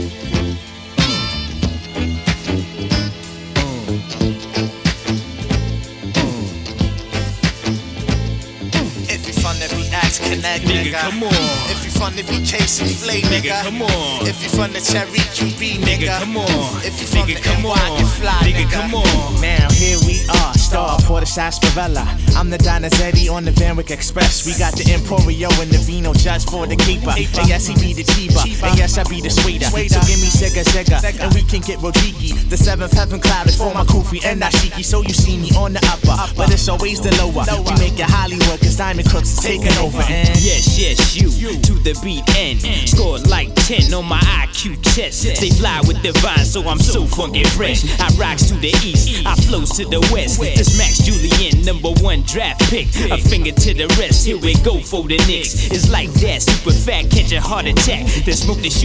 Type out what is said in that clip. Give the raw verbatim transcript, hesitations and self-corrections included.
Connect, nigga, nigga, come on. If you from the B K C Flay, nigga, nigga, come on. If you from the Cherry Q B, nigga, nigga, come on. If you from nigga, the N Y, get fly, nigga, nigga, come on. Now here we are, star for the sarsaparilla. I'm the Donizetti on the Van Wyck Express. We got the Emporio and the Vino just for the keeper. And yes, he be the cheaper, and yes, I be the sweeter. So give me Sega Sega, and we can get Rojiki. The seventh heaven cloud is for my Kufi and Ashiki. So you see me on the upper, but it's always the lower. We make it Hollywood, cause Diamond Crooks is taking over. And yes, yes, you, to the beat end. Scored like ten on my I Q test. They fly with divine, so I'm so funky fresh. I rocks to the east, I flows to the west. This Max Julian, number one draft pick. A finger to the rest, here we go for the Knicks. It's like that, super fat, catch a heart attack. Then smoke the